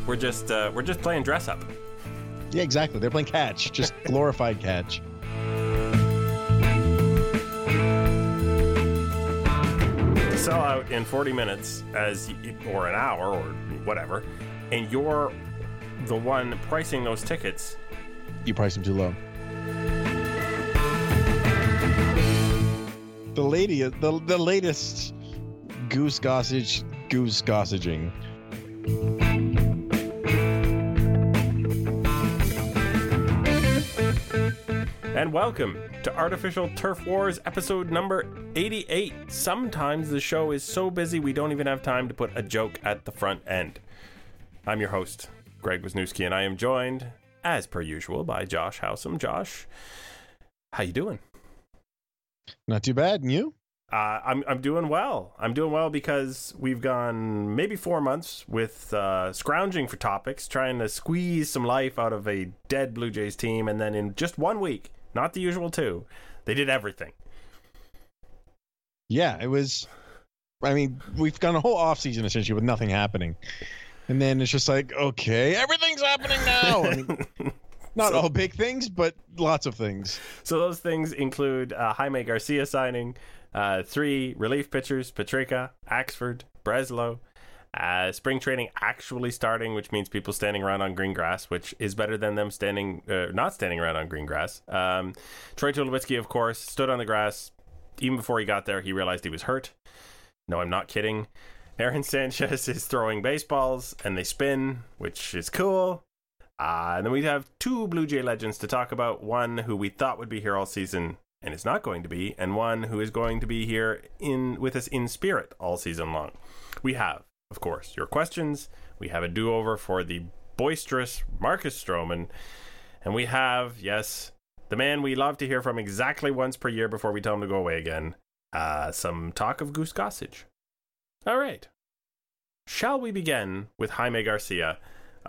We're just playing dress up. Yeah, exactly. They're playing catch, just glorified catch. Sell out in 40 minutes or an hour or whatever, and you're the one pricing those tickets. You price them too low. The latest goose gossaging. And welcome to Artificial Turf Wars, episode number 88. Sometimes the show is so busy we don't even have time to put a joke at the front end. I'm your host, Greg Wisniewski, and I am joined, as per usual, by Josh Howsam. Josh, how you doing? Not too bad, and you? I'm doing well. I'm doing well because we've gone maybe 4 months with scrounging for topics, trying to squeeze some life out of a dead Blue Jays team, and then in just 1 week, not the usual 2, they did everything. Yeah, it was. I mean, we've gone a whole offseason essentially with nothing happening, and then it's just like, okay, everything's happening now. I mean, not all big things, but lots of things. So those things include Jaime Garcia signing, 3 relief pitchers, Petrika, Axford, Breslow, spring training actually starting, which means people standing around on green grass, which is better than them not standing around on green grass. Troy Tulowitzki, of course, stood on the grass. Even before he got there, he realized he was hurt. No, I'm not kidding. Aaron Sanchez is throwing baseballs, and they spin, which is cool. And then we have 2 Blue Jay legends to talk about. One who we thought would be here all season and is not going to be, and one who is going to be here with us in spirit all season long. We have, of course, your questions. We have a do-over for the boisterous Marcus Stroman. And we have, yes, the man we love to hear from exactly once per year before we tell him to go away again, some talk of goose gossage. All right. Shall we begin with Jaime Garcia?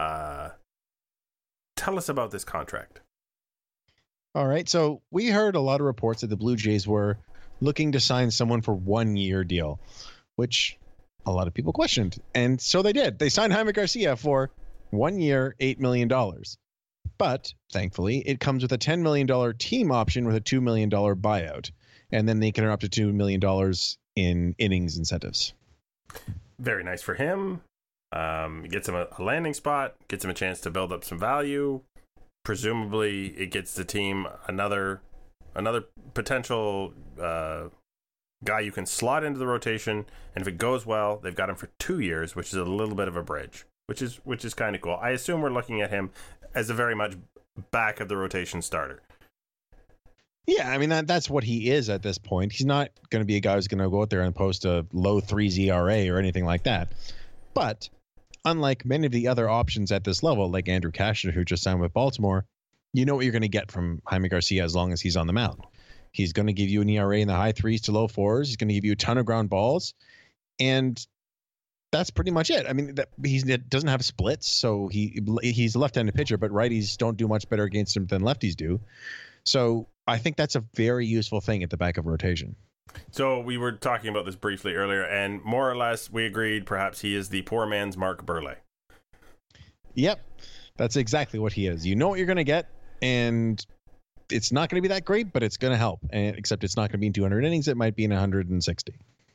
Tell us about this contract. All right. So we heard a lot of reports that the Blue Jays were looking to sign someone for 1 year deal, which a lot of people questioned. And so they did. They signed Jaime Garcia for 1 year, $8 million. But thankfully, it comes with a $10 million team option with a $2 million buyout. And then they can earn up to $2 million in innings incentives. Very nice for him. Gets him a landing spot, gets him a chance to build up some value. Presumably, it gets the team another potential guy you can slot into the rotation. And if it goes well, they've got him for 2 years, which is a little bit of a bridge, which is kind of cool. I assume we're looking at him as a very much back of the rotation starter. Yeah, I mean, that's what he is at this point. He's not going to be a guy who's going to go out there and post a low 3s ERA or anything like that. But unlike many of the other options at this level, like Andrew Cashner, who just signed with Baltimore, you know what you're going to get from Jaime Garcia as long as he's on the mound. He's going to give you an ERA in the high 3s to low 4s. He's going to give you a ton of ground balls. And that's pretty much it. I mean, he doesn't have splits, so he's a left-handed pitcher, but righties don't do much better against him than lefties do. So I think that's a very useful thing at the back of rotation. So we were talking about this briefly earlier, and more or less we agreed perhaps he is the poor man's Mark Burley. Yep, that's exactly what he is. You know what you're going to get, and it's not going to be that great, but it's going to help. And except it's not going to be in 200 innings. It might be in 160.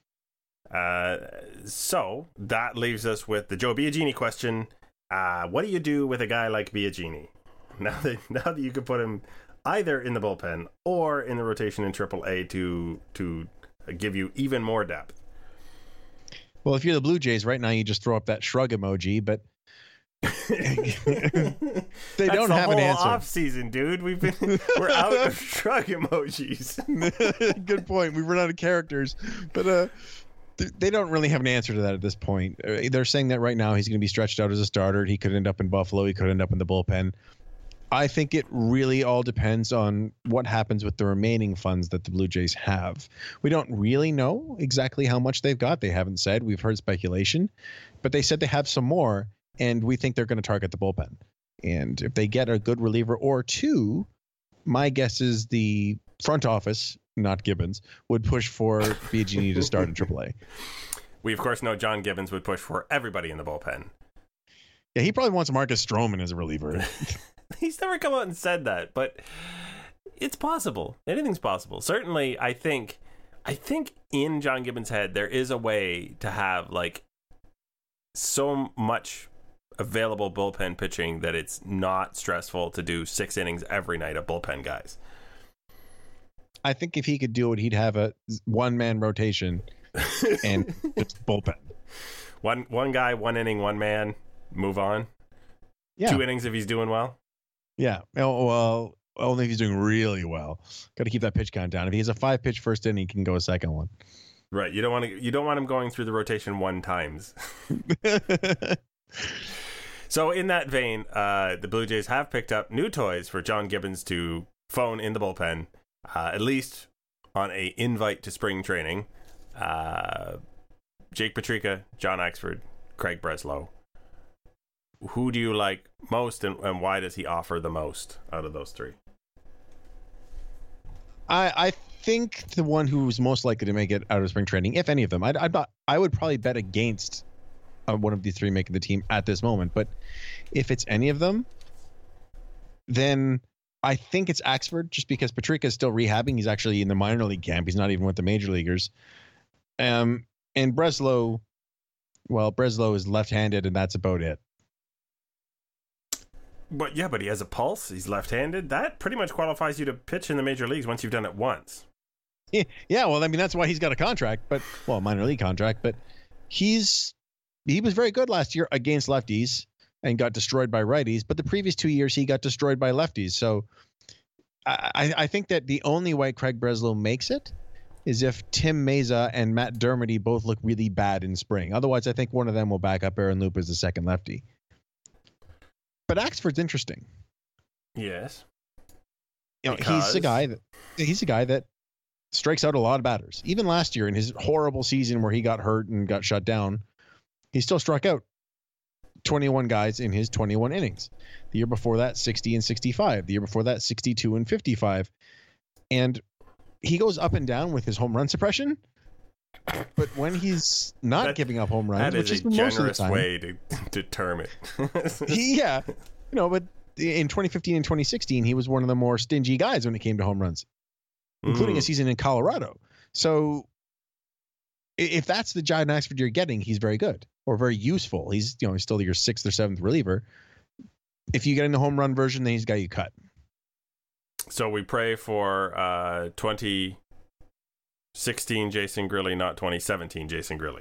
So that leaves us with the Joe Biagini question. What do you do with a guy like Biagini? Now that you can put him either in the bullpen or in the rotation in AAA to give you even more depth. Well, if you're the Blue Jays right now, you just throw up that shrug emoji, but they don't have an answer. Off season, dude. We're out of shrug emojis. Good point. We've run out of characters, but they don't really have an answer to that at this point. They're saying that right now he's going to be stretched out as a starter. He could end up in Buffalo. He could end up in the bullpen. I think it really all depends on what happens with the remaining funds that the Blue Jays have. We don't really know exactly how much they've got. They haven't said. We've heard speculation, but they said they have some more, and we think they're going to target the bullpen. And if they get a good reliever or two, my guess is the front office, not Gibbons, would push for Biagini to start in AAA. We, of course, know John Gibbons would push for everybody in the bullpen. Yeah, he probably wants Marcus Stroman as a reliever. He's never come out and said that, but it's possible. Anything's possible. Certainly, I think in John Gibbons' head, there is a way to have like so much available bullpen pitching that it's not stressful to do 6 innings every night of bullpen guys. I think if he could do it, he'd have a one-man rotation and it's bullpen. One guy, 1 inning, 1 man, move on. Yeah. 2 innings if he's doing well. Yeah. Oh, well, only if he's doing really well. Got to keep that pitch count down. If he has a 5-pitch first inning, he can go a second one. Right. You don't want him going through the rotation 1 times. So in that vein, the Blue Jays have picked up new toys for John Gibbons to phone in the bullpen, at least on a invite to spring training. Jake Petricka, John Axford, Craig Breslow. Who do you like most, and why does he offer the most out of those 3? I think the one who's most likely to make it out of spring training, if any of them, I would probably bet against one of the 3 making the team at this moment. But if it's any of them, then I think it's Axford, just because Petricka is still rehabbing. He's actually in the minor league camp. He's not even with the major leaguers. And Breslow, well, Breslow is left-handed, and that's about it. But he has a pulse. He's left-handed. That pretty much qualifies you to pitch in the major leagues once you've done it once. Yeah, well, I mean, that's why he's got a contract, minor league contract. But he was very good last year against lefties and got destroyed by righties. But the previous 2 years, he got destroyed by lefties. So I think that the only way Craig Breslow makes it is if Tim Meza and Matt Dermody both look really bad in spring. Otherwise, I think one of them will back up Aaron Loop as the second lefty. But Axford's interesting. Yes. He's a guy that strikes out a lot of batters. Even last year in his horrible season where he got hurt and got shut down, he still struck out 21 guys in his 21 innings. The year before that, 60 and 65. The year before that, 62 and 55. And he goes up and down with his home run suppression. But when he's not giving up home runs, which is a generous way to term it. But in 2015 and 2016, he was one of the more stingy guys when it came to home runs, including a season in Colorado. So if that's the John Axford you're getting, he's very good or very useful. He's still your 6th or 7th reliever. If you get in the home run version, then he's got you cut. So we pray for 2016 Jason Grilli, not 2017 Jason Grilli.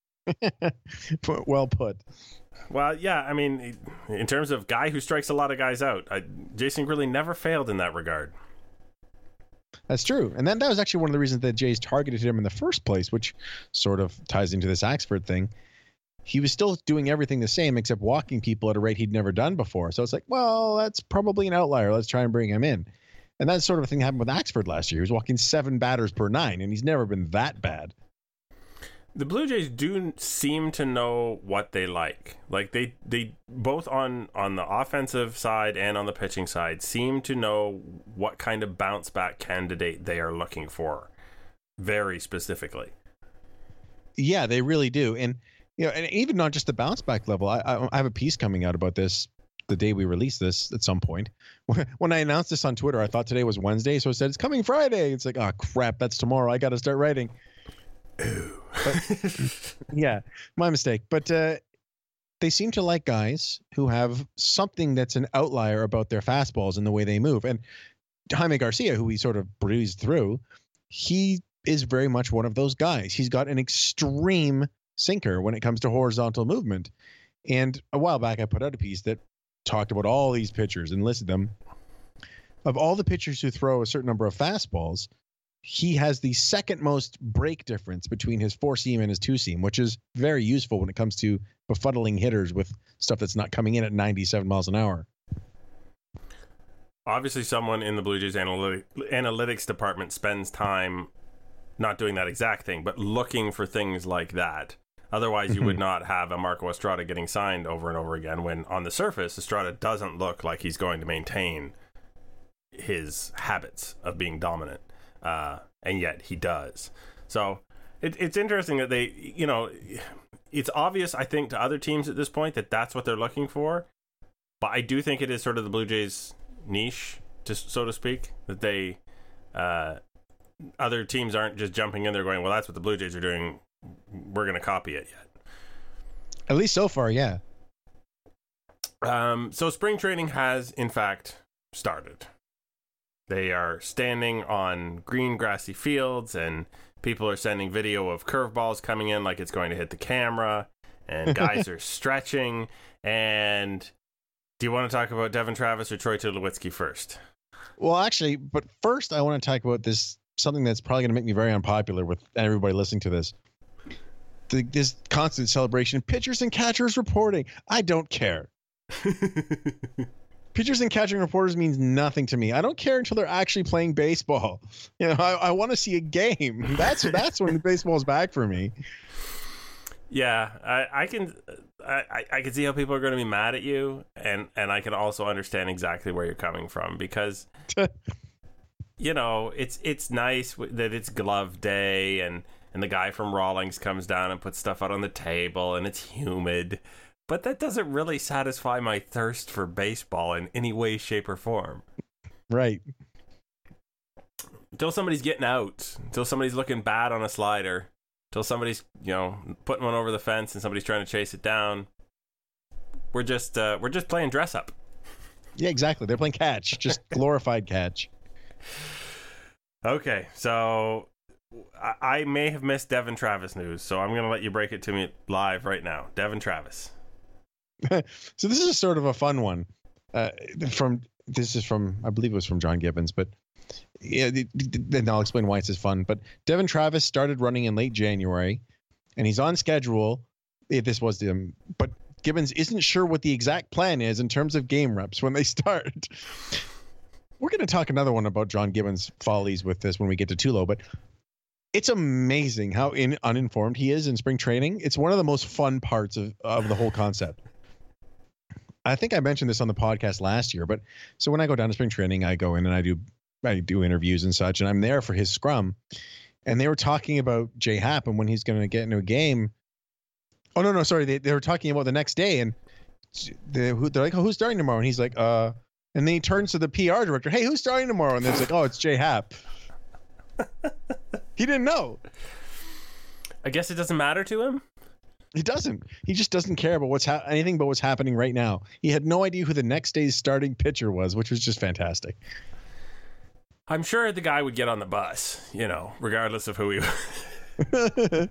Well put. Well, yeah, I mean, in terms of guy who strikes a lot of guys out, Jason Grilli never failed in that regard. That's true. And that was actually one of the reasons that Jays targeted him in the first place, which sort of ties into this Axford thing. He was still doing everything the same except walking people at a rate he'd never done before. So it's like, well, that's probably an outlier. Let's try and bring him in. And that sort of thing happened with Axford last year. He was walking 7 batters per 9, and he's never been that bad. The Blue Jays do seem to know what they like. Like they both on the offensive side and on the pitching side seem to know what kind of bounce back candidate they are looking for very specifically. Yeah, they really do. And and even not just the bounce back level. I have a piece coming out about this the day we release this at some point. When I announced this on Twitter, I thought today was Wednesday, so I said it's coming Friday. It's like, oh crap, that's tomorrow. I got to start writing. Yeah, my mistake. But they seem to like guys who have something that's an outlier about their fastballs and the way they move. And Jaime Garcia, who we sort of breezed through, he is very much one of those guys. He's got an extreme sinker when it comes to horizontal movement. And a while back, I put out a piece that talked about all these pitchers and listed them. Of all the pitchers who throw a certain number of fastballs, he has the second most break difference between his 4-seam and his 2-seam, which is very useful when it comes to befuddling hitters with stuff that's not coming in at 97 miles an hour. Obviously, someone in the Blue Jays analytics department spends time not doing that exact thing, but looking for things like that. Otherwise, you would not have a Marco Estrada getting signed over and over again when, on the surface, Estrada doesn't look like he's going to maintain his habits of being dominant. And yet he does. So It's interesting that they, it's obvious, I think, to other teams at this point that that's what they're looking for. But I do think it is sort of the Blue Jays' niche, so to speak, that they, other teams aren't just jumping in there going, well, that's what the Blue Jays are doing. We're going to copy it yet. At least so far, yeah. So spring training has, in fact, started. They are standing on green, grassy fields, and people are sending video of curveballs coming in like it's going to hit the camera, and guys are stretching. And do you want to talk about Devon Travis or Troy Tulowitzki first? Well, actually, but first I want to talk about something that's probably going to make me very unpopular with everybody listening to this. This constant celebration, pitchers and catchers reporting. I don't care. Pitchers and catching reporters means nothing to me. I don't care until they're actually playing baseball. I want to see a game. That's when baseball's back for me. Yeah, I can see how people are going to be mad at you, and I can also understand exactly where you're coming from, because it's nice that it's glove day and the guy from Rawlings comes down and puts stuff out on the table and it's humid. But that doesn't really satisfy my thirst for baseball in any way, shape, or form. Right. Until somebody's getting out, until somebody's looking bad on a slider, until somebody's, putting one over the fence and somebody's trying to chase it down, we're just playing dress up. Yeah, exactly. They're playing catch, just glorified catch. Okay, so I may have missed Devon Travis news, so I'm going to let you break it to me live right now. Devon Travis. So this is sort of a fun one. I believe it was from John Gibbons, but yeah, then I'll explain why this is fun. But Devon Travis started running in late January, and he's on schedule. This was them, but Gibbons isn't sure what the exact plan is in terms of game reps when they start. We're going to talk another one about John Gibbons' follies with this when we get to Tulo, but it's amazing how uninformed he is in spring training. It's one of the most fun parts of the whole concept. I think I mentioned this on the podcast last year, but so when I go down to spring training, I go in and I do interviews and such, and I'm there for his scrum. And they were talking about Jay Happ and when he's going to get into a game. Oh, no, sorry. They were talking about the next day, and they're like, oh, who's starting tomorrow? And he's like, and then he turns to the PR director, hey, who's starting tomorrow? And then it's like, oh, it's Jay Happ. He didn't know. I guess it doesn't matter to him. He doesn't. He just doesn't care about anything but what's happening right now. He had no idea who the next day's starting pitcher was, which was just fantastic. I'm sure the guy would get on the bus, regardless of who he was.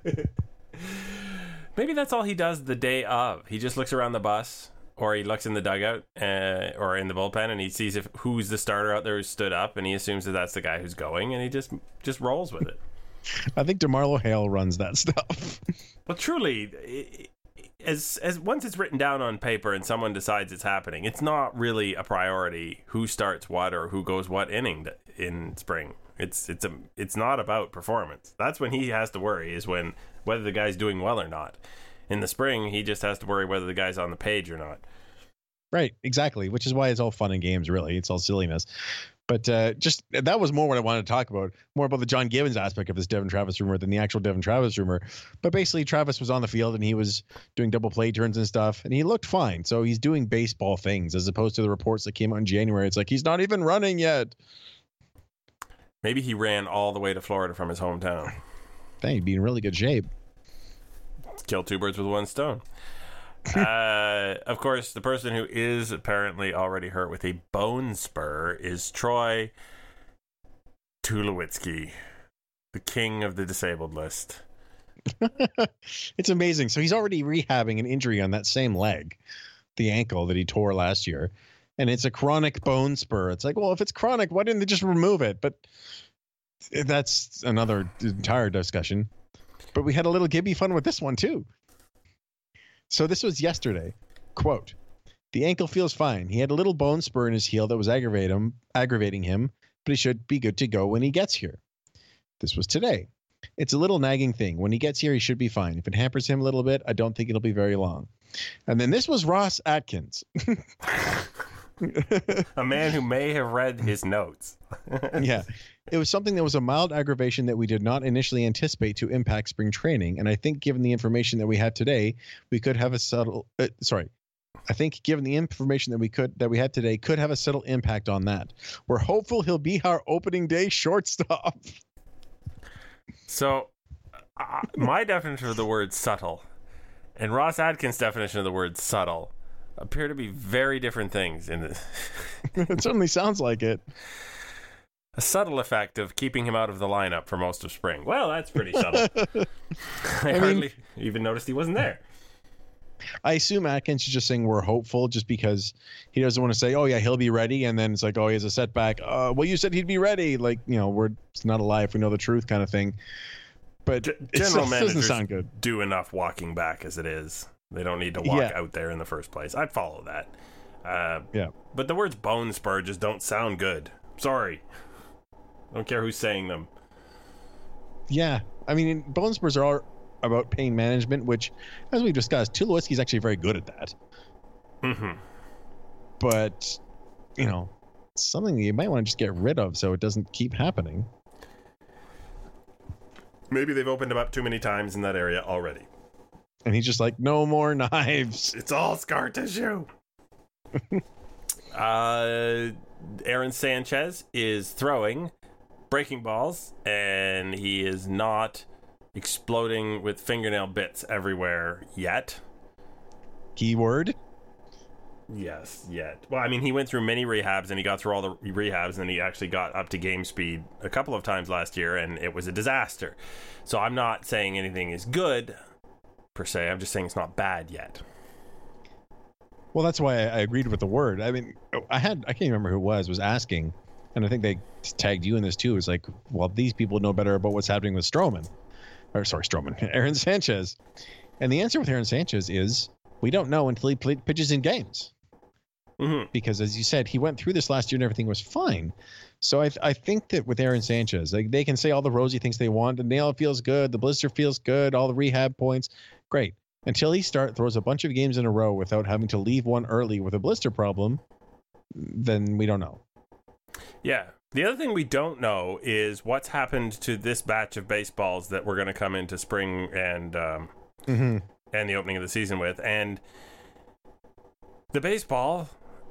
Maybe that's all he does the day of. He just looks around the bus, or he looks in the dugout or in the bullpen, and he sees who's the starter out there who stood up, and he assumes that that's the guy who's going, and he just rolls with it. I think DeMarlo Hale runs that stuff. Well, truly, as once it's written down on paper and someone decides it's happening, it's not really a priority who starts what or who goes what inning in spring. It's not about performance. That's when he has to worry, is when whether the guy's doing well or not. In the spring, he just has to worry whether the guy's on the page or not. Right, exactly, which is why it's all fun and games, really. It's all silliness. But just that was more what I wanted to talk about, more about the John Gibbons aspect of this Devon Travis rumor than the actual Devon Travis rumor. But basically, Travis was on the field and he was doing double play turns and stuff, and he looked fine. So he's doing baseball things as opposed to the reports that came out in January. It's like he's not even running yet. Maybe he ran all the way to Florida from his hometown. Dang, he'd be in really good shape. Kill two birds with one stone. Of course, the person who is apparently already hurt with a bone spur is Troy Tulowitzki, the king of the disabled list. It's amazing. So he's already rehabbing an injury on that same leg, the ankle that he tore last year, and it's a chronic bone spur. It's like, well, if it's chronic, why didn't they just remove it? But that's another entire discussion. But we had a little Gibby fun with this one too. So this was yesterday. Quote, the ankle feels fine. He had a little bone spur in his heel that was aggravating him, but he should be good to go when he gets here. This was today. It's a little nagging thing. When he gets here, he should be fine. If it hampers him a little bit, I don't think it'll be very long. And then this was Ross Atkins. A man who may have read his notes. Yeah. It was something that was a mild aggravation that we did not initially anticipate to impact spring training. And I think given the information that we had today, we could have a subtle I think given the information that we had today could have a subtle impact on that. We're hopeful he'll be our opening day shortstop. So my definition of the word subtle and Ross Atkins' definition of the word subtle appear to be very different things in this. It certainly sounds like it. A subtle effect of keeping him out of the lineup for most of spring. Well, that's pretty subtle. I hardly even noticed he wasn't there. I assume Atkins is just saying we're hopeful just because he doesn't want to say, oh, yeah, he'll be ready. And then it's like, oh, he has a setback. Well, you said he'd be ready. Like, it's not a lie if we know the truth kind of thing. But general managers doesn't sound good. Do enough walking back as it is. They don't need to walk out there in the first place. I'd follow that. Yeah. But the words bone spur just don't sound good. Sorry. I don't care who's saying them. Yeah. I mean, bone spurs are about pain management, which, as we've discussed, Tulowitzki's actually very good at that. Mm-hmm. But, it's something you might want to just get rid of so it doesn't keep happening. Maybe they've opened him up too many times in that area already. And he's just like, no more knives. It's all scar tissue. Aaron Sanchez is throwing breaking balls, and he is not exploding with fingernail bits everywhere yet. Keyword? Yes, yet. Well, I mean, he went through many rehabs, and he got through all the rehabs, and then he actually got up to game speed a couple of times last year, and it was a disaster. So I'm not saying anything is good, per se. I'm just saying it's not bad yet. Well, that's why I agreed with the word. I mean, I can't remember who it was asking, and I think they tagged you in this too. It's like, well, these people know better about what's happening with Aaron Sanchez. And the answer with Aaron Sanchez is we don't know until he pitches in games. Mm-hmm. Because as you said, he went through this last year and everything was fine. So I think that with Aaron Sanchez, like, they can say all the rosy things they want. The nail feels good. The blister feels good. All the rehab points. Great. Until he throws a bunch of games in a row without having to leave one early with a blister problem, then we don't know. Yeah. The other thing we don't know is what's happened to this batch of baseballs that we're going to come into spring and the opening of the season with. And the baseball,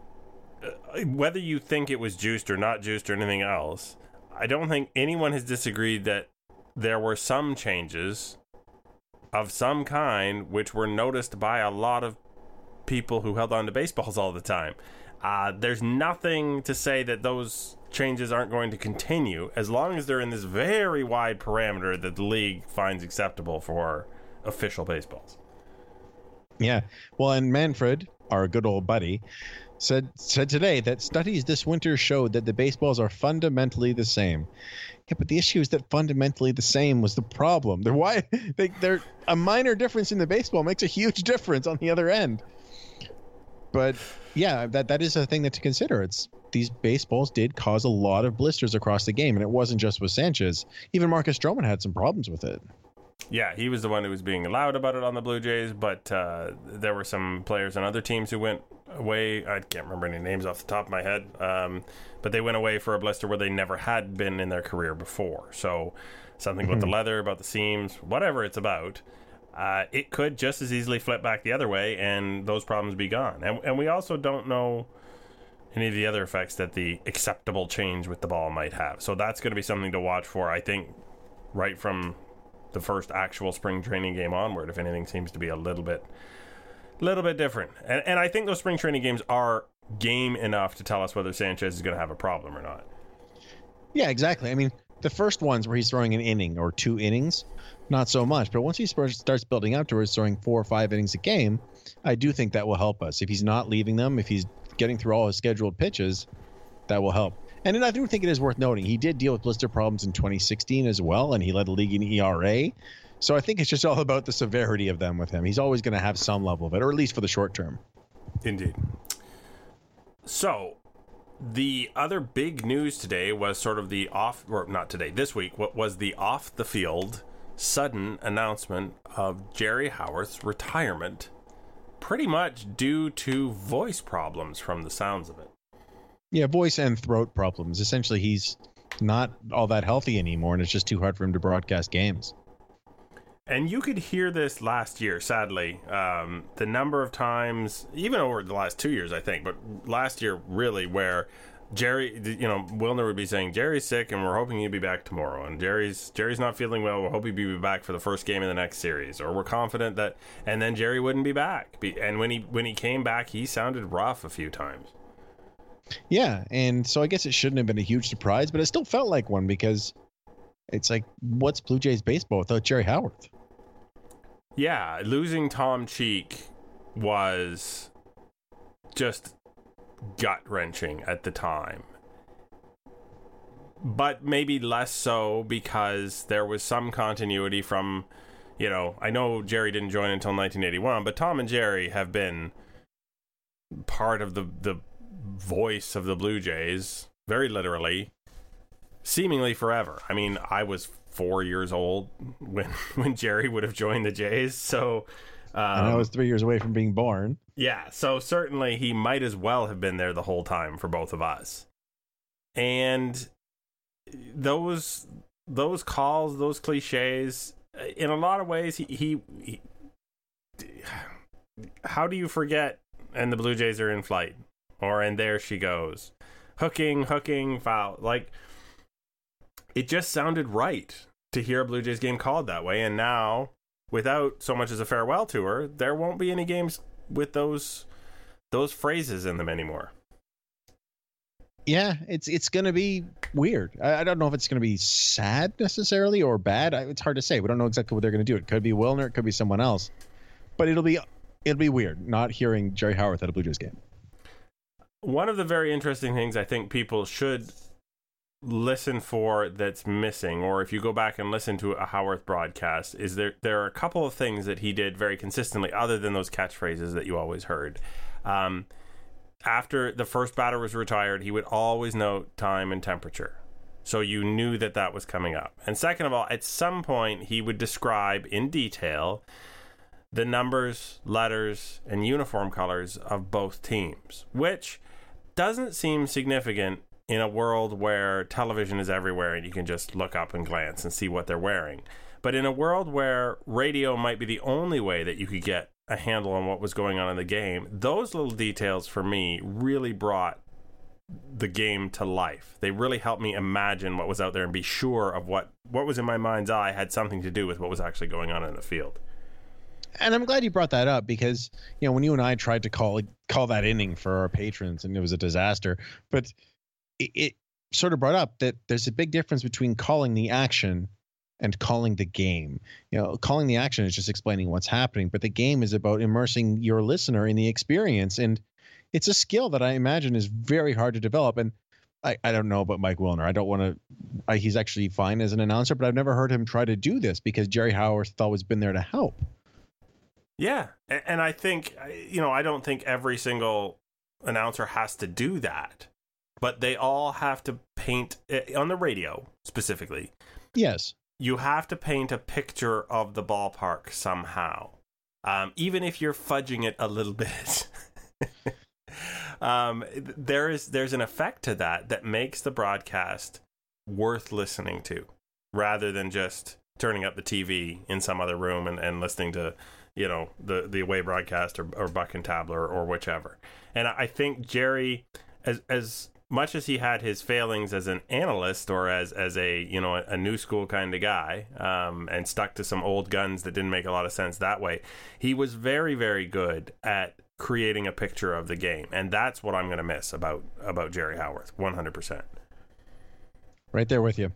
whether you think it was juiced or not juiced or anything else, I don't think anyone has disagreed that there were some changes of some kind which were noticed by a lot of people who held on to baseballs all the time. There's nothing to say that those changes aren't going to continue as long as they're in this very wide parameter that the league finds acceptable for official baseballs. Yeah. Well, and Manfred, our good old buddy, said today that studies this winter showed that the baseballs are fundamentally the same. Yeah, but the issue is that fundamentally the same was the problem. They're a minor difference in the baseball makes a huge difference on the other end. But yeah, that is a thing to consider. These baseballs did cause a lot of blisters across the game, and it wasn't just with Sanchez. Even Marcus Stroman had some problems with it. Yeah, he was the one who was being loud about it on the Blue Jays, but there were some players on other teams who went away. I can't remember any names off the top of my head, but they went away for a blister where they never had been in their career before. So something about the leather, about the seams, whatever it's about, it could just as easily flip back the other way and those problems be gone. And we also don't know any of the other effects that the acceptable change with the ball might have. So that's going to be something to watch for, I think, right from the first actual spring training game onward, if anything seems to be a little bit different. And I think those spring training games are game enough to tell us whether Sanchez is going to have a problem or not. Yeah, exactly. I mean, the first ones where he's throwing an inning or 2 innings, not so much. But once he starts building up towards throwing 4 or 5 innings a game, I do think that will help us. If he's not leaving them, if he's getting through all his scheduled pitches, that will help. And then I do think it is worth noting, he did deal with blister problems in 2016 as well, and he led the league in ERA. So I think it's just all about the severity of them with him. He's always going to have some level of it, or at least for the short term. Indeed. So the other big news today was sort of this week, what was the off the field sudden announcement of Jerry Howarth's retirement, pretty much due to voice problems from the sounds of it. Yeah, voice and throat problems. Essentially, he's not all that healthy anymore, and it's just too hard for him to broadcast games. And you could hear this last year, sadly. The number of times, even over the last 2 years, I think, but last year really, where Jerry, Wilner would be saying, Jerry's sick and we're hoping he'll be back tomorrow. And Jerry's not feeling well. We're hoping he'll be back for the first game of the next series. Or we're confident that, and then Jerry wouldn't be back. And when he came back, he sounded rough a few times. Yeah, and so I guess it shouldn't have been a huge surprise, but it still felt like one because it's like, what's Blue Jays baseball without Jerry Howarth? Yeah, losing Tom Cheek was just gut-wrenching at the time. But maybe less so because there was some continuity from, I know Jerry didn't join until 1981, but Tom and Jerry have been part of the voice of the Blue Jays, very literally, seemingly forever. I mean, I was 4 years old when Jerry would have joined the Jays, so and I was 3 years away from being born. Yeah, so certainly he might as well have been there the whole time for both of us. And those calls, those cliches, in a lot of ways, he how do you forget? And the Blue Jays are in flight, or and there she goes, hooking, foul, like. It just sounded right to hear a Blue Jays game called that way. And now, without so much as a farewell tour, there won't be any games with those phrases in them anymore. Yeah, it's going to be weird. I don't know if it's going to be sad necessarily or bad. It's hard to say. We don't know exactly what they're going to do. It could be Wilner. It could be someone else. But it'll be weird not hearing Jerry Howarth at a Blue Jays game. One of the very interesting things I think people should listen for that's missing, or if you go back and listen to a Howarth broadcast, is there are a couple of things that he did very consistently other than those catchphrases that you always heard. After the first batter was retired, he would always note time and temperature, so you knew that was coming up. And second of all, at some point he would describe in detail the numbers, letters, and uniform colors of both teams, which doesn't seem significant in a world where television is everywhere and you can just look up and glance and see what they're wearing. But in a world where radio might be the only way that you could get a handle on what was going on in the game, those little details for me really brought the game to life. They really helped me imagine what was out there and be sure of what was in my mind's eye had something to do with what was actually going on in the field. And I'm glad you brought that up because, when you and I tried to call that inning for our patrons and it was a disaster, but it sort of brought up that there's a big difference between calling the action and calling the game. Calling the action is just explaining what's happening, but the game is about immersing your listener in the experience. And it's a skill that I imagine is very hard to develop. And I don't know about Mike Wilner. I don't want to, he's actually fine as an announcer, but I've never heard him try to do this because Jerry Howarth always been there to help. Yeah. And I think, I don't think every single announcer has to do that. But they all have to paint, on the radio specifically. Yes. You have to paint a picture of the ballpark somehow. Even if you're fudging it a little bit. There's an effect to that makes the broadcast worth listening to, rather than just turning up the TV in some other room and listening to, the away broadcast or Buck and Tabler or whichever. And I think Jerry, as much as he had his failings as an analyst or as a a new school kind of guy, and stuck to some old guns that didn't make a lot of sense that way, he was very, very good at creating a picture of the game, and that's what I'm going to miss about Jerry Howarth, 100%. Right there with you.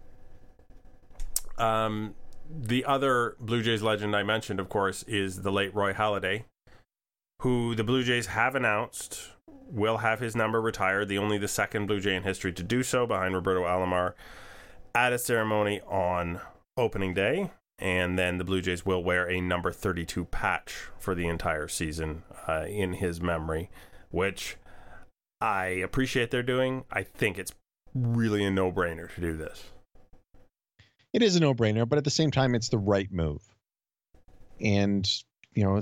The other Blue Jays legend I mentioned, of course, is the late Roy Halladay, who the Blue Jays have announced will have his number retired, only the second Blue Jay in history to do so, behind Roberto Alomar, at a ceremony on opening day. And then the Blue Jays will wear a number 32 patch for the entire season in his memory, which I appreciate they're doing. I think it's really a no-brainer to do this. It is a no-brainer, but at the same time, it's the right move. And,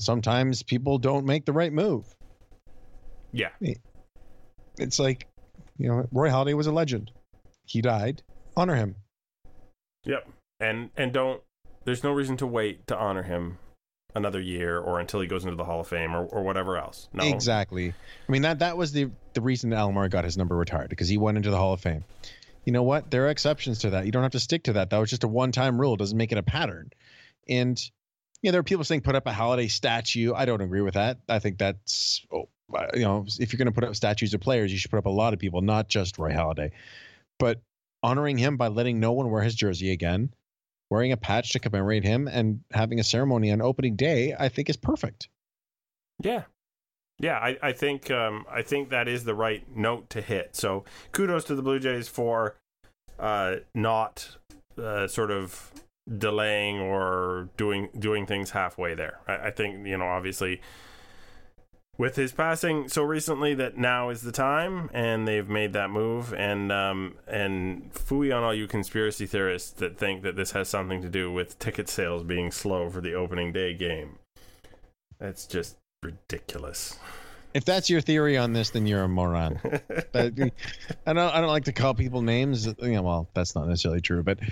sometimes people don't make the right move. Yeah. It's like Roy Halladay was a legend. He died. Honor him. Yep. And don't, there's no reason to wait to honor him another year or until he goes into the Hall of Fame or whatever else. No. Exactly. I mean, that was the reason Alomar got his number retired, because he went into the Hall of Fame. You know what? There are exceptions to that. You don't have to stick to that. That was just a one-time rule. It doesn't make it a pattern. And there are people saying put up a Halladay statue. I don't agree with that. I think that's, if you're going to put up statues of players, you should put up a lot of people, not just Roy Halladay. But honoring him by letting no one wear his jersey again, wearing a patch to commemorate him, and having a ceremony on opening day, I think is perfect. Yeah. Yeah, I think that is the right note to hit. So kudos to the Blue Jays for not sort of delaying or doing things halfway there. I think, obviously with his passing so recently that now is the time, and they've made that move. And phooey on all you conspiracy theorists that think that this has something to do with ticket sales being slow for the opening day game. That's just ridiculous. If that's your theory on this, then you're a moron. But I don't like to call people names. Well, that's not necessarily true, but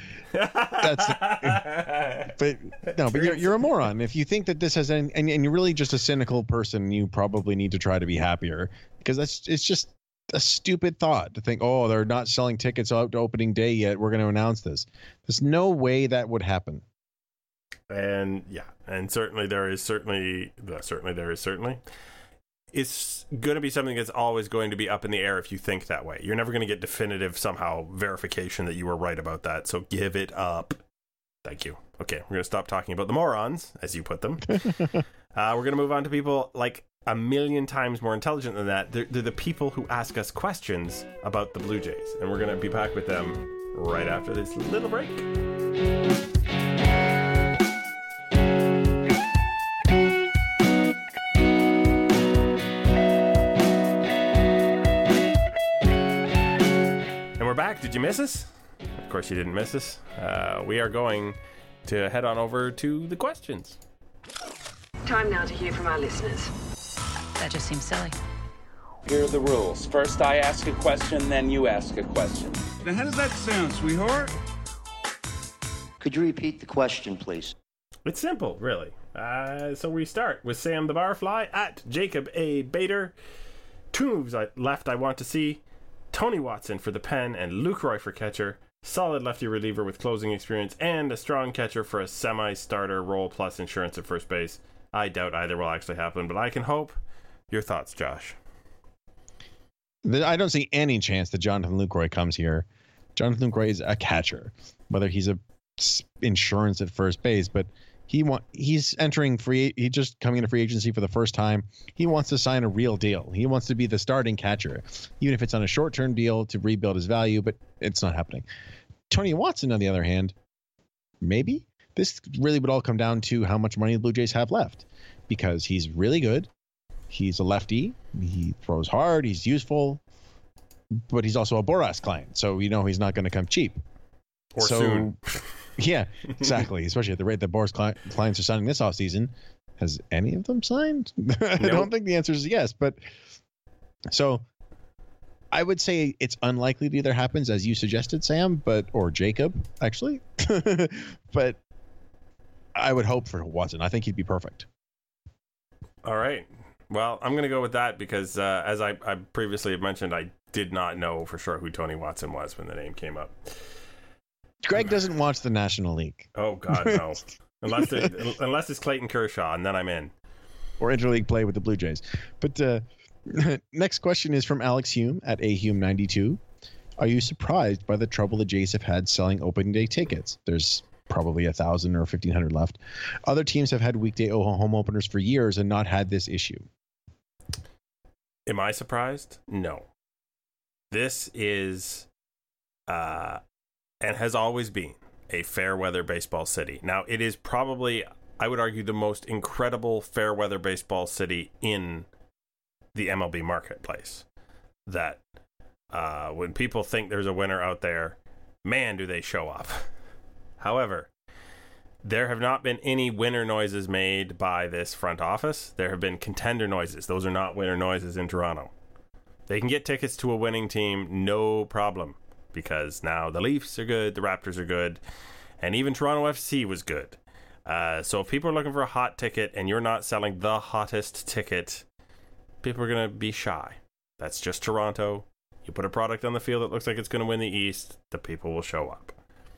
you're a moron if you think that this has any, and you're really just a cynical person. You probably need to try to be happier, because it's just a stupid thought to think, oh, they're not selling tickets out to opening day yet, we're going to announce this. There's no way that would happen. And certainly there is it's going to be something that's always going to be up in the air if you think that way. You're never going to get definitive somehow verification that you were right about that. So give it up. Thank you. Okay, we're going to stop talking about the morons, as you put them. We're going to move on to people like a million times more intelligent than that. They're the people who ask us questions about the Blue Jays. And we're going to be back with them right after this little break. Back. Did you miss us? Of course you didn't miss us. We are going to head on over to the questions. Time now to hear from our listeners. That just seems silly. Here are the rules. First I ask a question, then you ask a question. Now how does that sound, sweetheart? Could you repeat the question, please? It's simple, really. So we start with Sam the Barfly at Jacob A. Bader. 2 moves left I want to see. Tony Watson for the pen and Lucroy for catcher. Solid lefty reliever with closing experience and a strong catcher for a semi-starter role plus insurance at first base. I doubt either will actually happen, but I can hope. Your thoughts, Josh? I don't see any chance that Jonathan Lucroy comes here. Jonathan Lucroy is a catcher, whether he's a insurance at first base, but he's entering free. He's just coming into free agency for the first time. He wants to sign a real deal. He wants to be the starting catcher, even if it's on a short-term deal to rebuild his value, but it's not happening. Tony Watson, on the other hand, maybe this really would all come down to how much money the Blue Jays have left, because he's really good. He's a lefty. He throws hard. He's useful, but he's also a Boras client, so he's not going to come cheap. Or soon. Yeah, exactly. Especially at the rate that Boras clients are signing this offseason. Has any of them signed? I don't think the answer is yes. But so I would say it's unlikely it either happens as you suggested, Sam, or Jacob, actually. But I would hope for Watson. I think he'd be perfect. All right. Well, I'm going to go with that because as I previously have mentioned, I did not know for sure who Tony Watson was when the name came up. Greg doesn't watch the National League. Oh, God, no. unless it's Clayton Kershaw, and then I'm in. Or interleague play with the Blue Jays. But next question is from Alex Hume at ahume92. Are you surprised by the trouble the Jays have had selling opening day tickets? There's probably 1,000 or 1,500 left. Other teams have had weekday home openers for years and not had this issue. Am I surprised? No. This is... and has always been a fair weather baseball city. Now, it is probably, I would argue, the most incredible fair weather baseball city in the MLB marketplace. That when people think there's a winner out there, man, do they show up. However, there have not been any winner noises made by this front office. There have been contender noises. Those are not winner noises in Toronto. They can get tickets to a winning team, no problem, because now the Leafs are good, the Raptors are good, and even Toronto FC was good. So if people are looking for a hot ticket and you're not selling the hottest ticket, people are going to be shy. That's just Toronto. You put a product on the field that looks like it's going to win the East, the people will show up.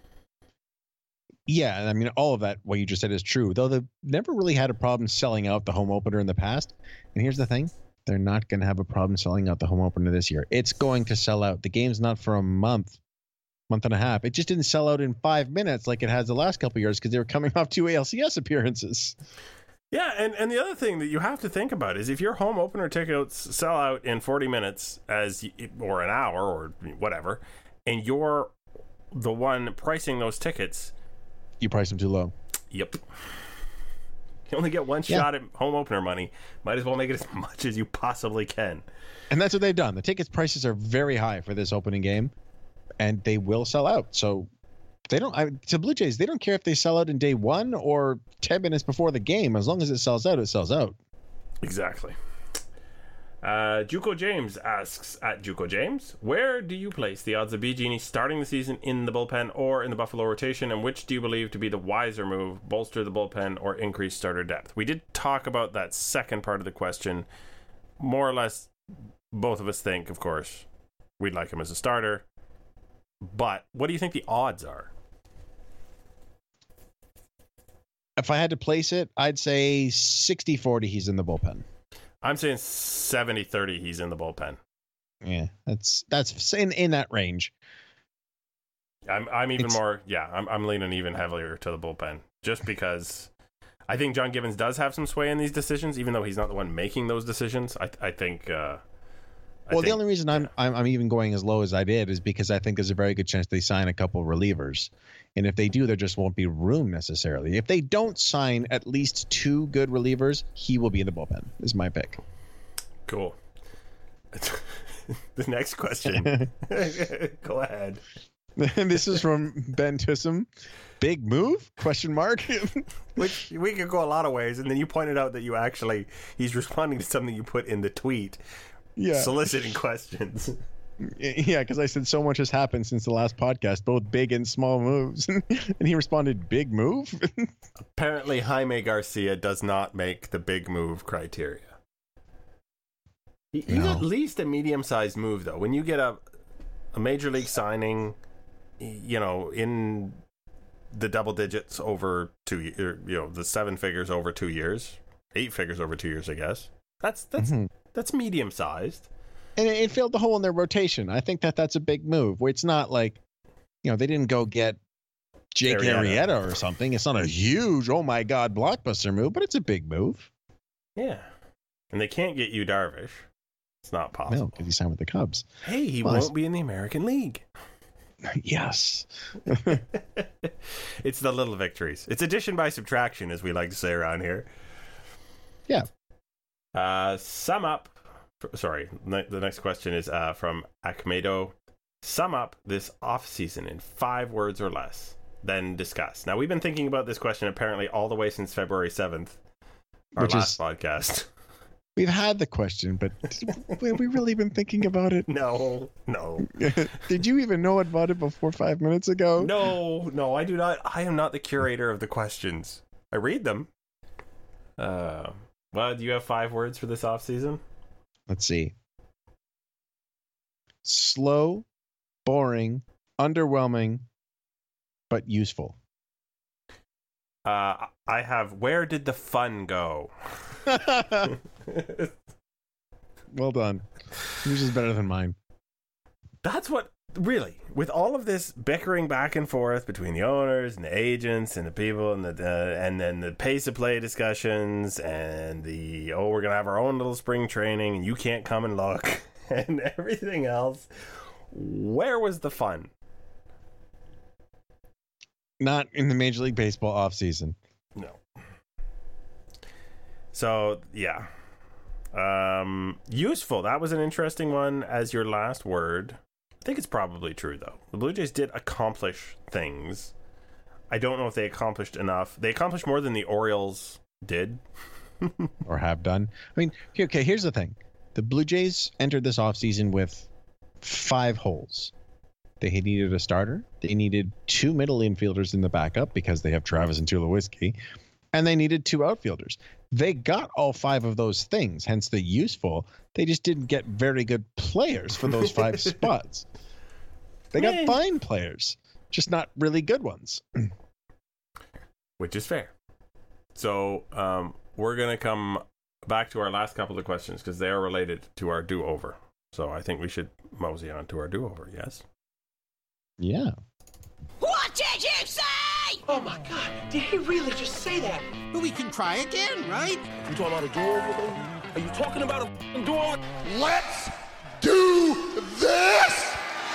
Yeah, I mean, all of that, what you just said is true, though they've never really had a problem selling out the home opener in the past. And here's the thing. They're not going to have a problem selling out the home opener this year. It's going to sell out. The game's not for a month and a half. It just didn't sell out in 5 minutes like it has the last couple of years because they were coming off 2 ALCS appearances. Yeah, and the other thing that you have to think about is if your home opener tickets sell out in 40 minutes or an hour or whatever, and you're the one pricing those tickets, you price them too low. Yep. You only get one shot at home opener money. Might as well make it as much as you possibly can. And that's what they've done. The tickets prices are very high for this opening game, and they will sell out. So they don't. To Blue Jays, they don't care if they sell out in day one or 10 minutes before the game. As long as it sells out, it sells out. Exactly. Juco James asks at Juco James, where do you place the odds of B. Genie starting the season in the bullpen or in the Buffalo rotation, and which do you believe to be the wiser move, bolster the bullpen or increase starter depth? We did talk about that second part of the question. More or less, both of us think, of course, we'd like him as a starter. But what do you think the odds are? If I had to place it, I'd say 60-40 he's in the bullpen. I'm saying 70-30 he's in the bullpen. Yeah, that's in that range. I'm even more, I'm leaning even heavier to the bullpen, just because I think John Gibbons does have some sway in these decisions, even though he's not the one making those decisions. I think. The only reason I'm even going as low as I did is because I think there's a very good chance they sign a couple relievers, and if they do, there just won't be room necessarily. If they don't sign at least 2 good relievers, he will be in the bullpen. Is my pick. Cool. The next question. Go ahead. This is from Ben Tussum. Big move? Question mark. Which we could go a lot of ways, and then you pointed out that he's responding to something you put in the tweet. Yeah. Soliciting questions. Yeah, because I said so much has happened since the last podcast, both big and small moves. And he responded, big move? Apparently, Jaime Garcia does not make the big move criteria. He's at least a medium-sized move, though. When you get a major league signing, in the double digits over 2 years, the 7 figures over 2 years, 8 figures over 2 years, I guess. That's medium-sized. And it filled the hole in their rotation. I think that's a big move. Where it's not like, they didn't go get Jake Arrieta or something. It's not a huge, oh my God, blockbuster move, but it's a big move. Yeah. And they can't get you Darvish. It's not possible. No, because he signed with the Cubs. Hey, he won't be in the American League. Yes. It's the little victories. It's addition by subtraction, as we like to say around here. Yeah. Sum up. Sorry, the next question is from Akmedo. Sum up this off-season in 5 words or less, then discuss. Now, we've been thinking about this question apparently all the way since February 7th, our last podcast. We've had the question, but have we really been thinking about it? No. Did you even know about it before 5 minutes ago? No, I do not. I am not the curator of the questions. I read them. Well, do you have 5 words for this off-season? Let's see. Slow, boring, underwhelming, but useful. I have, where did the fun go? Well done. Yours is better than mine. That's what, really, with all of this bickering back and forth between the owners and the agents and the people and and then the pace of play discussions and we're going to have our own little spring training and you can't come and look and everything else, where was the fun? Not in the Major League Baseball offseason. No. So, yeah. Useful. That was an interesting one as your last word. I think it's probably true, though. The Blue Jays did accomplish things. I don't know if they accomplished enough. They accomplished more than the Orioles did. Or have done. I mean, okay, here's the thing. The Blue Jays entered this offseason with 5 holes. They needed a starter. They needed 2 middle infielders in the backup because they have Travis and Tulowitzki. And they needed 2 outfielders. They got all 5 of those things, hence the useful. They just didn't get very good players for those 5 spots. They got fine players, just not really good ones. Which is fair. So we're going to come back to our last couple of questions because they are related to our do-over. So I think we should mosey on to our do-over, yes? Yeah. What did you say? Oh my God, did he really just say that? But we can try again, right? You talking about a do-over, baby? Are you talking about a do-over? Let's do this!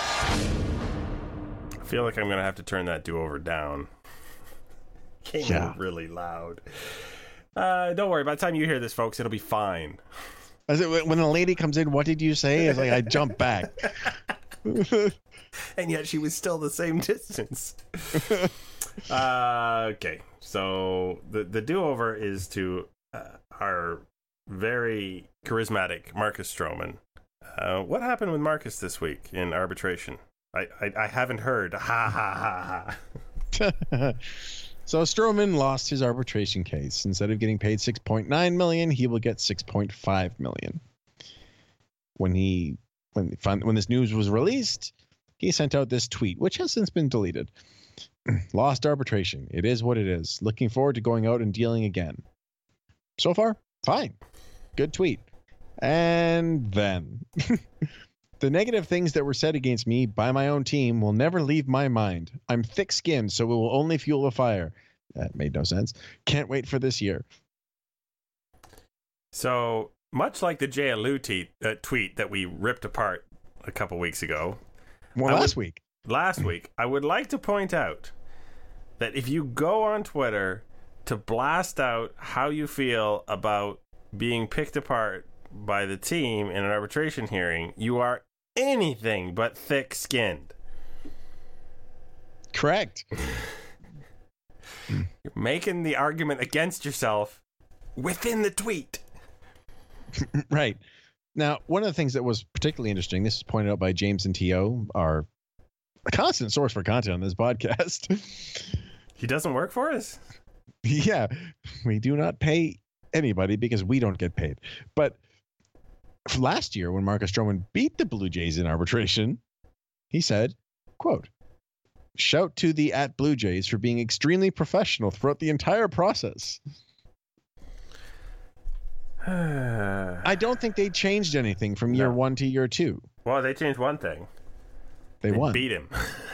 I feel like I'm going to have to turn that do-over down. Came in really loud. Don't worry, by the time you hear this, folks, it'll be fine. When a lady comes in, what did you say? It's like I jump back. And yet she was still the same distance. Okay, so the do-over is to our very charismatic Marcus Stroman. What happened with Marcus this week in arbitration? I haven't heard. Ha ha ha ha. So Stroman lost his arbitration case. Instead of getting paid $6.9 million, he will get $6.5 million. When this news was released, he sent out this tweet, which has since been deleted. Lost arbitration. It is what it is. Looking forward to going out and dealing again. So far, fine. Good tweet. And then the negative things that were said against me by my own team will never leave my mind. I'm thick-skinned, so it will only fuel the fire. That made no sense. Can't wait for this year. So, much like the Jay Alou tweet that we ripped apart a couple weeks ago. Last week, I would like to point out that if you go on Twitter to blast out how you feel about being picked apart by the team in an arbitration hearing, you are anything but thick-skinned. Correct. You're making the argument against yourself within the tweet. Right. Now, one of the things that was particularly interesting, this is pointed out by James and T.O., our constant source for content on this podcast. He doesn't work for us? Yeah. We do not pay anybody because we don't get paid. But last year, when Marcus Stroman beat the Blue Jays in arbitration, he said, quote, "Shout to the @Blue Jays for being extremely professional throughout the entire process." I don't think they changed anything from year 1 to year 2. Well, they changed one thing. They won. Beat him.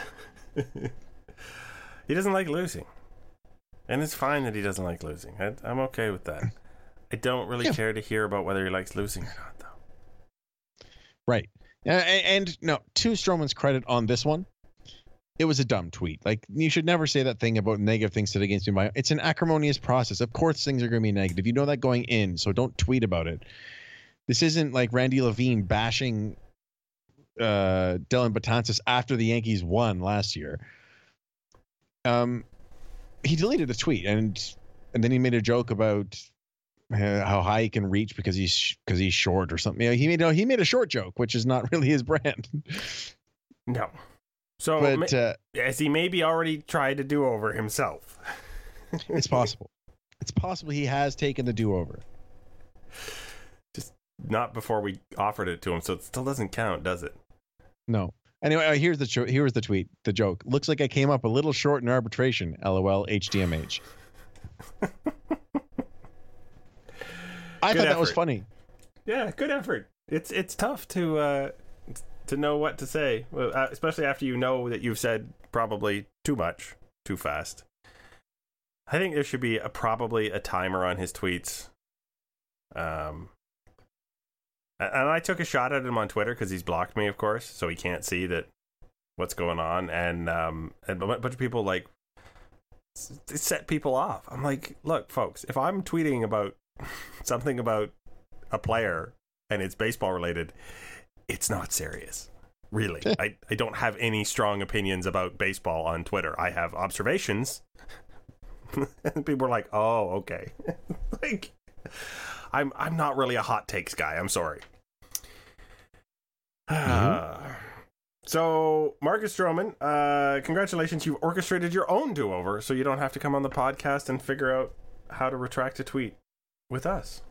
He doesn't like losing. And it's fine that he doesn't like losing. I'm okay with that. I don't really care to hear about whether he likes losing or not, though. Right. And no, to Stroman's credit on this one, it was a dumb tweet. Like, you should never say that thing about negative things said against me. It's an acrimonious process. Of course things are going to be negative. You know that going in, so don't tweet about it. This isn't like Randy Levine bashing Dylan Betances after the Yankees won last year. He deleted the tweet, and then he made a joke about how high he can reach because he's short or something. He made a short joke, which is not really his brand. No. So, but, as he maybe already tried to do over himself. It's possible. It's possible he has taken the do-over. Just not before we offered it to him, so it still doesn't count, does it? No. Anyway, here's the tweet, the joke. "Looks like I came up a little short in arbitration. LOL, HDMH." I thought that was funny. Yeah, good effort. It's tough to know what to say, especially after you know that you've said probably too much, too fast. I think there should be probably a timer on his tweets. And I took a shot at him on Twitter because he's blocked me, of course, so he can't see that what's going on. And a bunch of people like set people off. I'm like, look, folks, if I'm tweeting about something about a player and it's baseball related, it's not serious. Really. I don't have any strong opinions about baseball on Twitter. I have observations. And people are like, oh, okay. Like, I'm not really a hot takes guy. I'm sorry. So, Marcus Stroman, congratulations. You've orchestrated your own do-over, so you don't have to come on the podcast and figure out how to retract a tweet with us.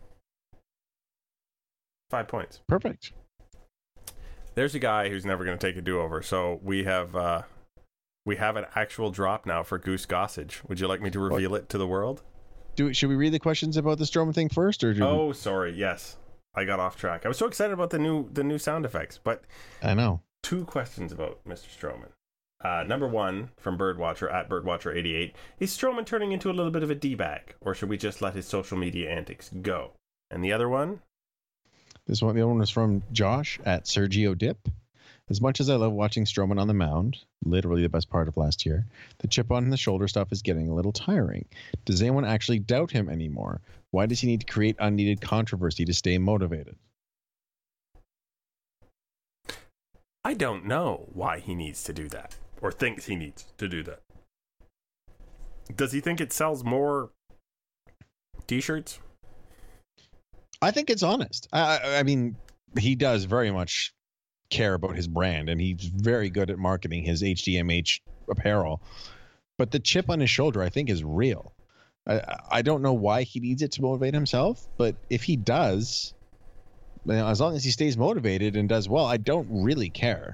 5 points. Perfect. There's a guy who's never going to take a do-over, so we have an actual drop now for Goose Gossage. Would you like me to reveal it to the world? Should we read the questions about the Stroman thing first, or sorry, yes. I got off track. I was so excited about the new sound effects, but I know. 2 questions about Mr. Stroman. Number 1 from Birdwatcher at Birdwatcher88. Is Stroman turning into a little bit of a D-bag, or should we just let his social media antics go? And the other one? The other one was from Josh at Sergio Dip. As much as I love watching Stroman on the mound, literally the best part of last year, the chip on the shoulder stuff is getting a little tiring. Does anyone actually doubt him anymore? Why does he need to create unneeded controversy to stay motivated? I don't know why he needs to do that, or thinks he needs to do that. Does he think it sells more t-shirts? I think it's honest. I mean, he does very much care about his brand, and he's very good at marketing his HDMH apparel. But the chip on his shoulder, I think, is real. I don't know why he needs it to motivate himself, but if he does, as long as he stays motivated and does well, I don't really care.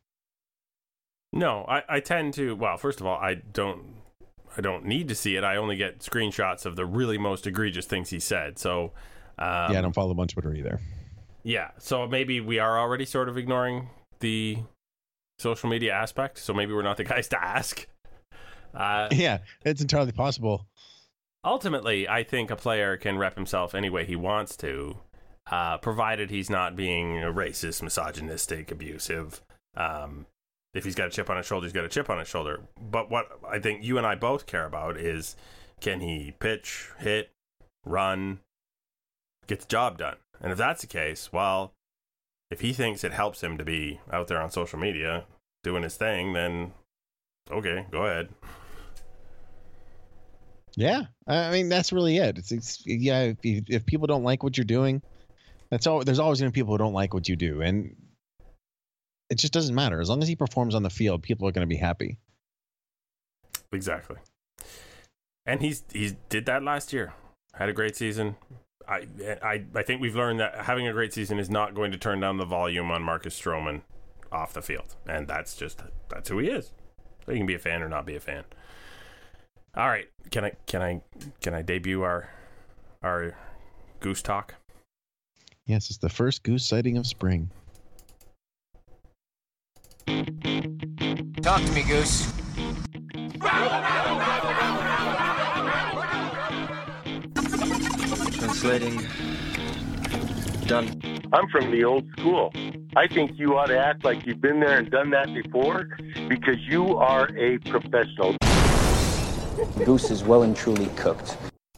No, I tend to. Well, first of all, I don't need to see it. I only get screenshots of the really most egregious things he said. So, I don't follow him on Twitter either. Yeah, so maybe we are already sort of ignoring the social media aspect. So maybe we're not the guys to ask. Yeah, it's entirely possible. Ultimately, I think a player can rep himself any way he wants to, provided he's not being racist, misogynistic, abusive. If he's got a chip on his shoulder, he's got a chip on his shoulder. But what I think you and I both care about is, can he pitch, hit, run, get the job done? And if that's the case, well, if he thinks it helps him to be out there on social media doing his thing, then okay, go ahead. Yeah, I mean, that's really it. It's yeah. If people don't like what you're doing, there's always going to be people who don't like what you do, and it just doesn't matter. As long as he performs on the field, people are going to be happy. Exactly. And he did that last year. Had a great season. I think we've learned that having a great season is not going to turn down the volume on Marcus Stroman off the field, and that's who he is. So you can be a fan or not be a fan. All right, can I debut our goose talk? Yes, it's the first goose sighting of spring. Talk to me, Goose. Translating. Done. I'm from the old school. I think you ought to act like you've been there and done that before, because you are a professional. Goose is well and truly cooked.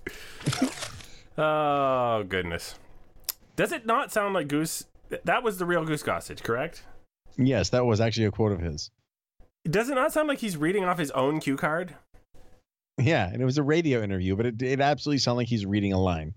Oh, goodness. Does it not sound like Goose? That was the real Goose Gossage, correct? Yes, that was actually a quote of his. Does it not sound like he's reading off his own cue card? Yeah, and it was a radio interview, but it absolutely sounded like he's reading a line.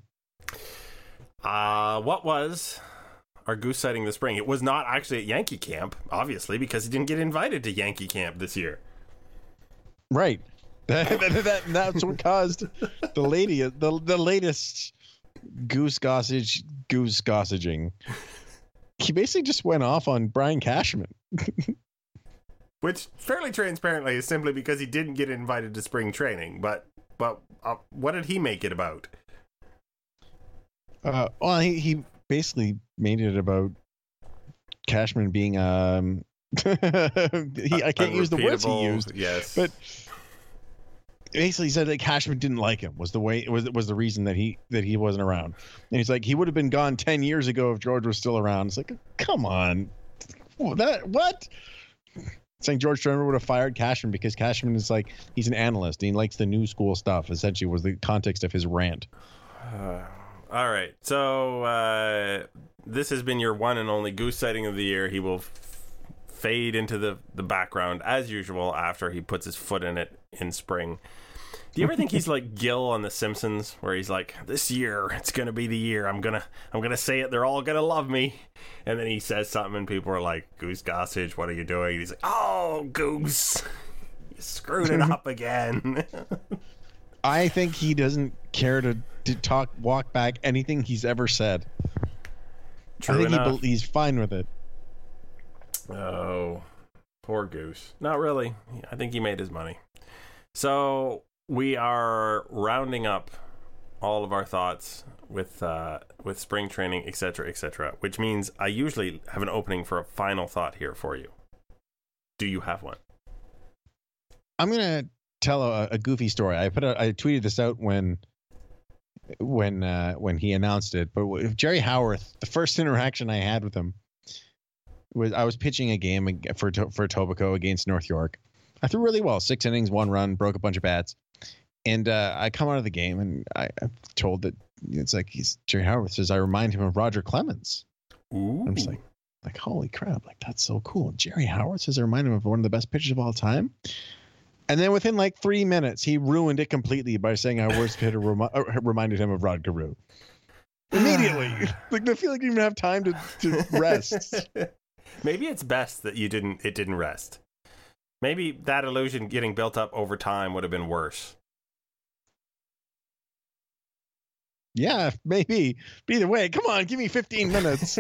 What was our goose sighting this spring? It was not actually at Yankee camp, obviously, because he didn't get invited to Yankee camp this year. Right. That's what caused the latest goose gossaging. He basically just went off on Brian Cashman. Which, fairly transparently, is simply because he didn't get invited to spring training. But what did he make it about? Well, he basically made it about Cashman being I can't use the words he used. Yes, but basically said that Cashman didn't like him was the reason that he wasn't around. And he's like, he would have been gone 10 years ago if George was still around. It's like, come on, what? Saying George Stroman would have fired Cashman because Cashman is like, he's an analyst and he likes the new school stuff. Essentially, was the context of his rant. All right, so this has been your one and only goose sighting of the year. He will fade into the background as usual after he puts his foot in it in spring. Do you ever think he's like Gil on The Simpsons, where he's like, this year, it's going to be the year. I'm gonna say it. They're all going to love me. And then he says something and people are like, Goose Gossage, what are you doing? And he's like, oh, Goose, you screwed it up again. I think he doesn't care to walk back anything he's ever said. True I think enough. he's fine with it. Oh, poor Goose. Not really. I think he made his money. So we are rounding up all of our thoughts with spring training, etc., which means I usually have an opening for a final thought here for you. Do you have one? I'm gonna tell a goofy story. I tweeted this out when he announced it. But with Jerry Howarth, the first interaction I had with him was I was pitching a game for Etobicoke against North York. I threw really well, 6 innings, 1 run, broke a bunch of bats, and I come out of the game and I'm told that it's like Jerry Howarth says I remind him of Roger Clemens. Ooh. I'm just like holy crap, like that's so cool. Jerry Howarth says I remind him of one of the best pitchers of all time. And then within like 3 minutes, he ruined it completely by saying our worst hitter reminded him of Rod Carew. Immediately. Like, I feel like you didn't even have time to rest. Maybe it's best that it didn't rest. Maybe that illusion getting built up over time would have been worse. Yeah, maybe. But either way, come on, give me 15 minutes.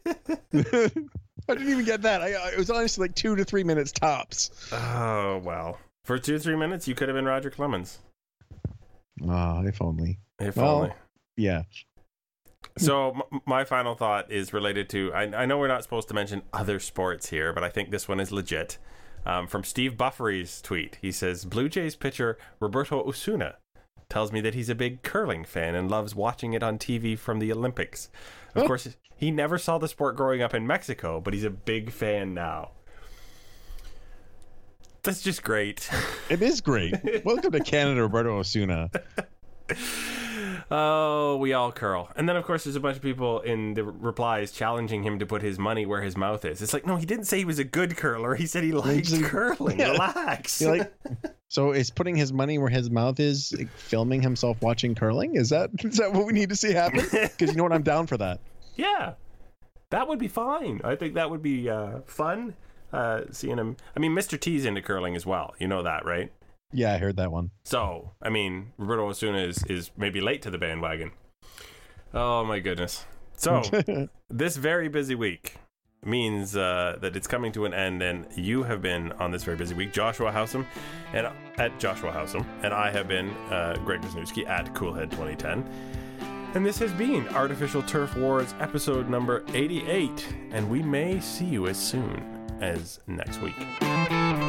I didn't even get that. It was honestly like 2 to 3 minutes tops. Oh, well. For 2 to 3 minutes, you could have been Roger Clemens. Oh, if only. If only. Yeah. So my final thought is related to, I know we're not supposed to mention other sports here, but I think this one is legit. From Steve Buffery's tweet, he says, Blue Jays pitcher Roberto Osuna tells me that he's a big curling fan and loves watching it on TV from the Olympics. Of course, he never saw the sport growing up in Mexico, but he's a big fan now. That's just great. It is great. Welcome to Canada, Roberto Osuna. Oh, we all curl. And then, of course, there's a bunch of people in the replies challenging him to put his money where his mouth is. It's like, no, he didn't say he was a good curler. He said he liked curling. Yeah. Relax. So is putting his money where his mouth is like, filming himself watching curling? Is that what we need to see happen? Because you know what? I'm down for that. Yeah. That would be fine. I think that would be fun. Seeing him. I mean, Mr. T's into curling as well. You know that, right? Yeah, I heard that one. So, I mean, Roberto Osuna is maybe late to the bandwagon. Oh, my goodness. So, this very busy week means that it's coming to an end, and you have been on this very busy week, Joshua Howsam, and at Joshua Howsam, and I have been Greg Wisniewski at Coolhead 2010. And this has been Artificial Turf Wars episode number 88, and we may see you as soon as next week.